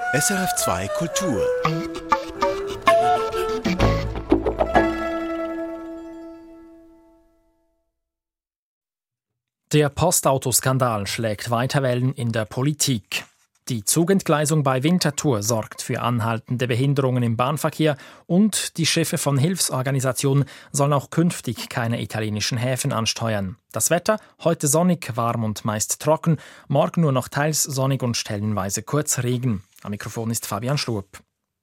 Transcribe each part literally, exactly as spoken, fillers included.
S R F zwei Kultur. Der Postautoskandal schlägt weiter Wellen in der Politik. Die Zugentgleisung bei Winterthur sorgt für anhaltende Behinderungen im Bahnverkehr und die Schiffe von Hilfsorganisationen sollen auch künftig keine italienischen Häfen ansteuern. Das Wetter: heute sonnig, warm und meist trocken, morgen nur noch teils sonnig und stellenweise kurz Regen. Am Mikrofon ist Fabian Schlupp.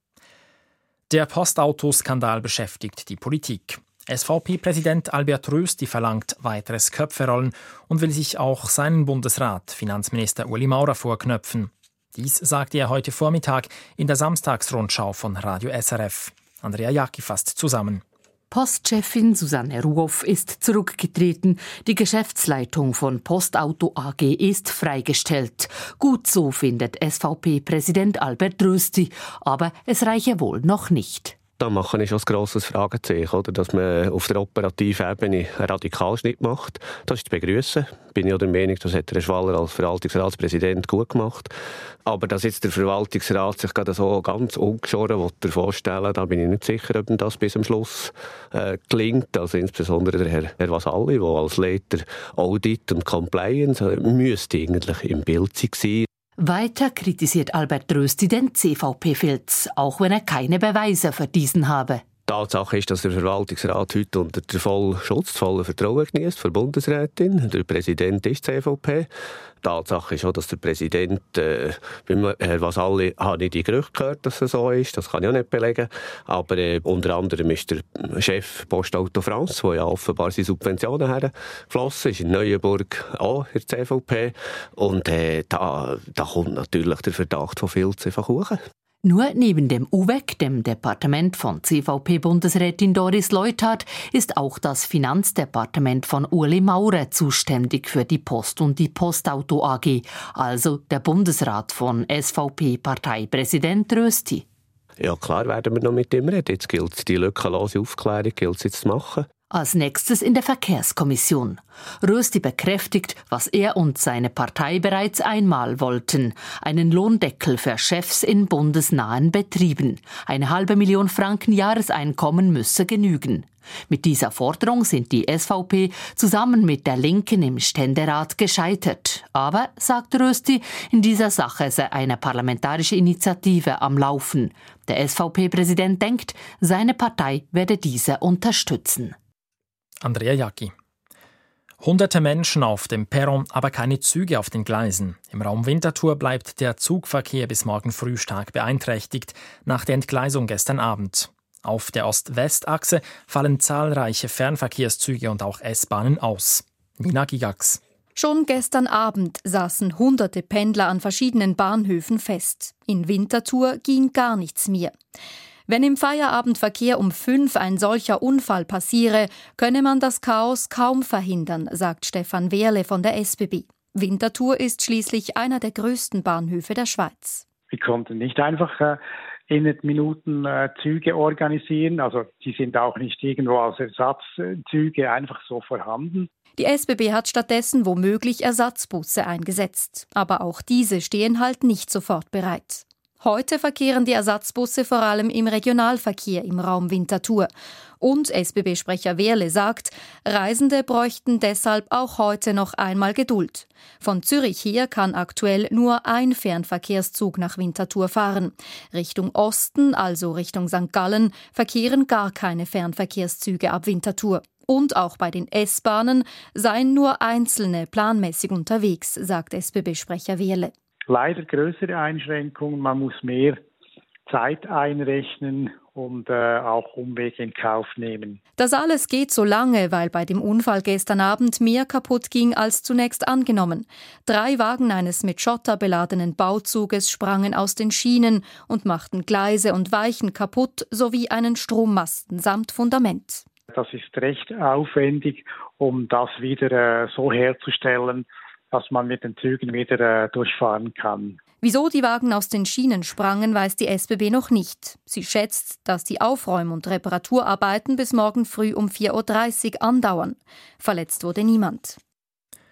Der Postautoskandal beschäftigt die Politik. S V P-Präsident Albert Rösti verlangt weiteres Köpferollen und will sich auch seinen Bundesrat, Finanzminister Ueli Maurer, vorknöpfen. Dies sagte er heute Vormittag in der Samstagsrundschau von Radio S R F. Andrea Jacki fasst zusammen. Postchefin Susanne Ruoff ist zurückgetreten. Die Geschäftsleitung von Postauto A G ist freigestellt. Gut so, findet S V P-Präsident Albert Rösti. Aber es reiche wohl noch nicht. Da mache ich schon ein grosses Fragezeichen, oder? Dass man auf der operativen Ebene einen Radikalschnitt macht. Das ist zu begrüßen. Bin ich auch der Meinung, das hat Herr Schwaller als Verwaltungsratspräsident gut gemacht. Aber dass jetzt der Verwaltungsrat sich gerade so ganz ungeschoren vorstellen will, da bin ich nicht sicher, ob ihm das bis zum Schluss äh, gelingt. Also insbesondere der Herr, Herr Vasalli, der als Leiter Audit und Compliance äh, müsste eigentlich im Bild sein. Weiter kritisiert Albert Rösti den C V P-Filz, auch wenn er keine Beweise für diesen habe. Die Tatsache ist, dass der Verwaltungsrat heute unter der vollen Schutz, vollen Vertrauen genießt für die Bundesrätin. Der Präsident ist C V P. Die Tatsache ist auch, dass der Präsident, äh, beim Herrn Vasalli, habe ich die Gerüchte gehört, dass es so ist. Das kann ich auch nicht belegen. Aber äh, unter anderem ist der Chef Postauto France, der ja offenbar seine Subventionen hergeflossen ist, in Neuenburg auch in der C V P. Und äh, da, da kommt natürlich der Verdacht von Filz einfach hoch. Nur neben dem U W E C, dem Departement von C V P-Bundesrätin Doris Leuthard, ist auch das Finanzdepartement von Ueli Maurer zuständig für die Post und die Postauto A G, also der Bundesrat von S V P-Parteipräsident Rösti. Ja, klar werden wir noch mit ihm reden. Jetzt gilt es, die lückenlose Aufklärung gilt es jetzt zu machen. Als nächstes in der Verkehrskommission. Rösti bekräftigt, was er und seine Partei bereits einmal wollten: einen Lohndeckel für Chefs in bundesnahen Betrieben. Eine halbe Million Franken Jahreseinkommen müsse genügen. Mit dieser Forderung sind die S V P zusammen mit der Linken im Ständerat gescheitert. Aber, sagt Rösti, in dieser Sache sei eine parlamentarische Initiative am Laufen. Der S V P-Präsident denkt, seine Partei werde diese unterstützen. Andrea Jacki. Hunderte Menschen auf dem Perron, aber keine Züge auf den Gleisen. Im Raum Winterthur bleibt der Zugverkehr bis morgen früh stark beeinträchtigt, nach der Entgleisung gestern Abend. Auf der Ost-West-Achse fallen zahlreiche Fernverkehrszüge und auch S-Bahnen aus. Nina Gigax. Schon gestern Abend saßen hunderte Pendler an verschiedenen Bahnhöfen fest. In Winterthur ging gar nichts mehr. Wenn im Feierabendverkehr um fünf ein solcher Unfall passiere, könne man das Chaos kaum verhindern, sagt Stefan Wehrle von der S B B. Winterthur ist schließlich einer der größten Bahnhöfe der Schweiz. Wir konnten nicht einfach äh, in Minuten äh, Züge organisieren, also die sind auch nicht irgendwo als Ersatzzüge einfach so vorhanden. Die S B B hat stattdessen womöglich Ersatzbusse eingesetzt. Aber auch diese stehen halt nicht sofort bereit. Heute verkehren die Ersatzbusse vor allem im Regionalverkehr im Raum Winterthur. Und S B B-Sprecher Wehrle sagt, Reisende bräuchten deshalb auch heute noch einmal Geduld. Von Zürich her kann aktuell nur ein Fernverkehrszug nach Winterthur fahren. Richtung Osten, also Richtung Sankt Gallen, verkehren gar keine Fernverkehrszüge ab Winterthur. Und auch bei den S-Bahnen seien nur einzelne planmäßig unterwegs, sagt S B B-Sprecher Wehrle. Leider größere Einschränkungen, man muss mehr Zeit einrechnen und äh, auch Umwege in Kauf nehmen. Das alles geht so lange, weil bei dem Unfall gestern Abend mehr kaputt ging als zunächst angenommen. Drei Wagen eines mit Schotter beladenen Bauzuges sprangen aus den Schienen und machten Gleise und Weichen kaputt sowie einen Strommasten samt Fundament. Das ist recht aufwendig, um das wieder äh, so herzustellen, dass man mit den Zügen wieder äh, durchfahren kann. Wieso die Wagen aus den Schienen sprangen, weiß die S B B noch nicht. Sie schätzt, dass die Aufräum- und Reparaturarbeiten bis morgen früh um vier Uhr dreißig andauern. Verletzt wurde niemand.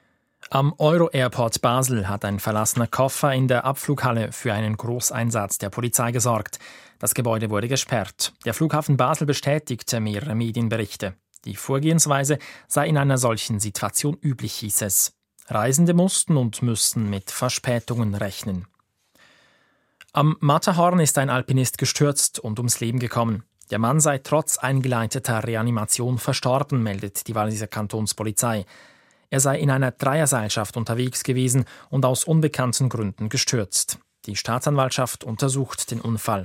Am Euro-Airport Basel hat ein verlassener Koffer in der Abflughalle für einen Großeinsatz der Polizei gesorgt. Das Gebäude wurde gesperrt. Der Flughafen Basel bestätigte mehrere Medienberichte. Die Vorgehensweise sei in einer solchen Situation üblich, hieß es. Reisende mussten und müssten mit Verspätungen rechnen. Am Matterhorn ist ein Alpinist gestürzt und ums Leben gekommen. Der Mann sei trotz eingeleiteter Reanimation verstorben, meldet die Walliser Kantonspolizei. Er sei in einer Dreierseilschaft unterwegs gewesen und aus unbekannten Gründen gestürzt. Die Staatsanwaltschaft untersucht den Unfall.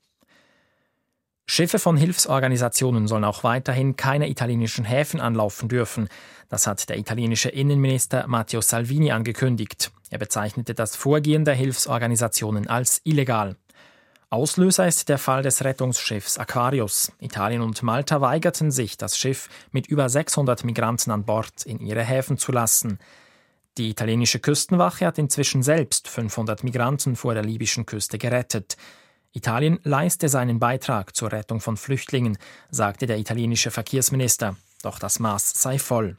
Schiffe von Hilfsorganisationen sollen auch weiterhin keine italienischen Häfen anlaufen dürfen. Das hat der italienische Innenminister Matteo Salvini angekündigt. Er bezeichnete das Vorgehen der Hilfsorganisationen als illegal. Auslöser ist der Fall des Rettungsschiffs Aquarius. Italien und Malta weigerten sich, das Schiff mit über sechshundert Migranten an Bord in ihre Häfen zu lassen. Die italienische Küstenwache hat inzwischen selbst fünfhundert Migranten vor der libyschen Küste gerettet. Italien leiste seinen Beitrag zur Rettung von Flüchtlingen, sagte der italienische Verkehrsminister. Doch das Maß sei voll.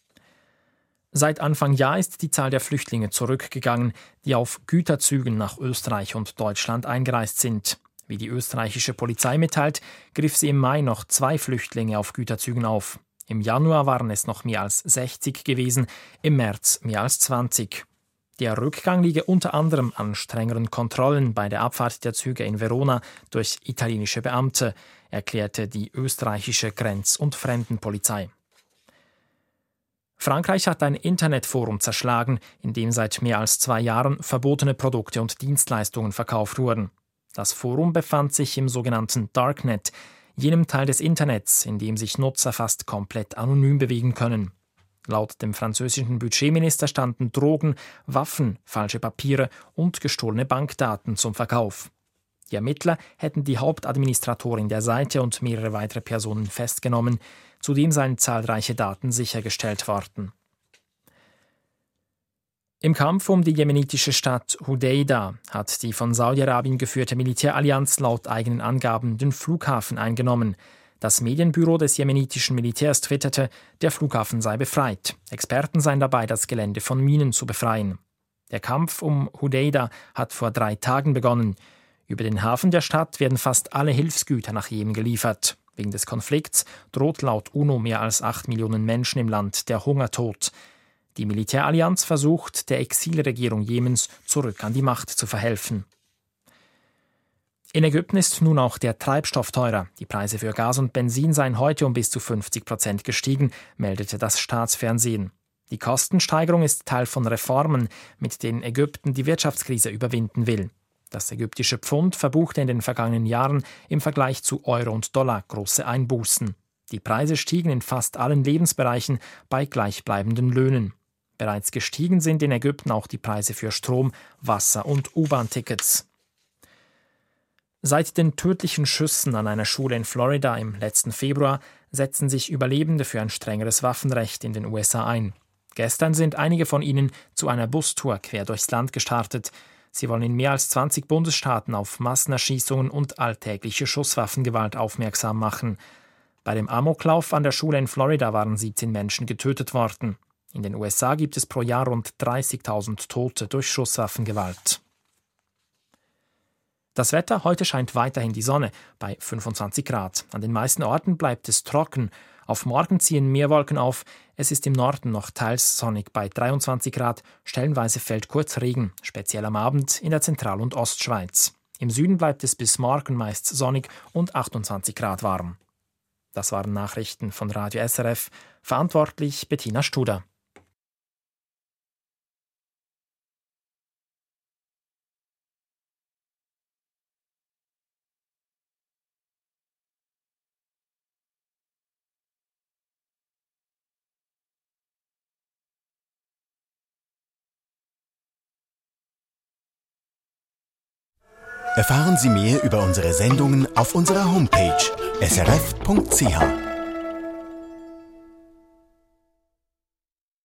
Seit Anfang Jahr ist die Zahl der Flüchtlinge zurückgegangen, die auf Güterzügen nach Österreich und Deutschland eingereist sind. Wie die österreichische Polizei mitteilt, griff sie im Mai noch zwei Flüchtlinge auf Güterzügen auf. Im Januar waren es noch mehr als sechzig gewesen, im März mehr als zwanzig. Der Rückgang liege unter anderem an strengeren Kontrollen bei der Abfahrt der Züge in Verona durch italienische Beamte, erklärte die österreichische Grenz- und Fremdenpolizei. Frankreich hat ein Internetforum zerschlagen, in dem seit mehr als zwei Jahren verbotene Produkte und Dienstleistungen verkauft wurden. Das Forum befand sich im sogenannten Darknet, jenem Teil des Internets, in dem sich Nutzer fast komplett anonym bewegen können. Laut dem französischen Budgetminister standen Drogen, Waffen, falsche Papiere und gestohlene Bankdaten zum Verkauf. Die Ermittler hätten die Hauptadministratorin der Seite und mehrere weitere Personen festgenommen. Zudem seien zahlreiche Daten sichergestellt worden. Im Kampf um die jemenitische Stadt Hodeida hat die von Saudi-Arabien geführte Militärallianz laut eigenen Angaben den Flughafen eingenommen. Das Medienbüro des jemenitischen Militärs twitterte, der Flughafen sei befreit. Experten seien dabei, das Gelände von Minen zu befreien. Der Kampf um Hodeida hat vor drei Tagen begonnen. Über den Hafen der Stadt werden fast alle Hilfsgüter nach Jemen geliefert. Wegen des Konflikts droht laut UNO mehr als acht Millionen Menschen im Land der Hungertod. Die Militärallianz versucht, der Exilregierung Jemens zurück an die Macht zu verhelfen. In Ägypten ist nun auch der Treibstoff teurer. Die Preise für Gas und Benzin seien heute um bis zu fünfzig Prozent gestiegen, meldete das Staatsfernsehen. Die Kostensteigerung ist Teil von Reformen, mit denen Ägypten die Wirtschaftskrise überwinden will. Das ägyptische Pfund verbuchte in den vergangenen Jahren im Vergleich zu Euro und Dollar große Einbußen. Die Preise stiegen in fast allen Lebensbereichen bei gleichbleibenden Löhnen. Bereits gestiegen sind in Ägypten auch die Preise für Strom, Wasser und U-Bahn-Tickets. Seit den tödlichen Schüssen an einer Schule in Florida im letzten Februar setzen sich Überlebende für ein strengeres Waffenrecht in den U S A ein. Gestern sind einige von ihnen zu einer Bustour quer durchs Land gestartet. Sie wollen in mehr als zwanzig Bundesstaaten auf Massenerschießungen und alltägliche Schusswaffengewalt aufmerksam machen. Bei dem Amoklauf an der Schule in Florida waren siebzehn Menschen getötet worden. In den U S A gibt es pro Jahr rund dreißigtausend Tote durch Schusswaffengewalt. Das Wetter: Heute scheint weiterhin die Sonne bei fünfundzwanzig Grad. An den meisten Orten bleibt es trocken. Auf morgen ziehen mehr Wolken auf. Es ist im Norden noch teils sonnig bei dreiundzwanzig Grad. Stellenweise fällt kurz Regen, speziell am Abend in der Zentral- und Ostschweiz. Im Süden bleibt es bis morgen meist sonnig und achtundzwanzig Grad warm. Das waren Nachrichten von Radio S R F. Verantwortlich Bettina Studer. Erfahren Sie mehr über unsere Sendungen auf unserer Homepage s r f punkt c h.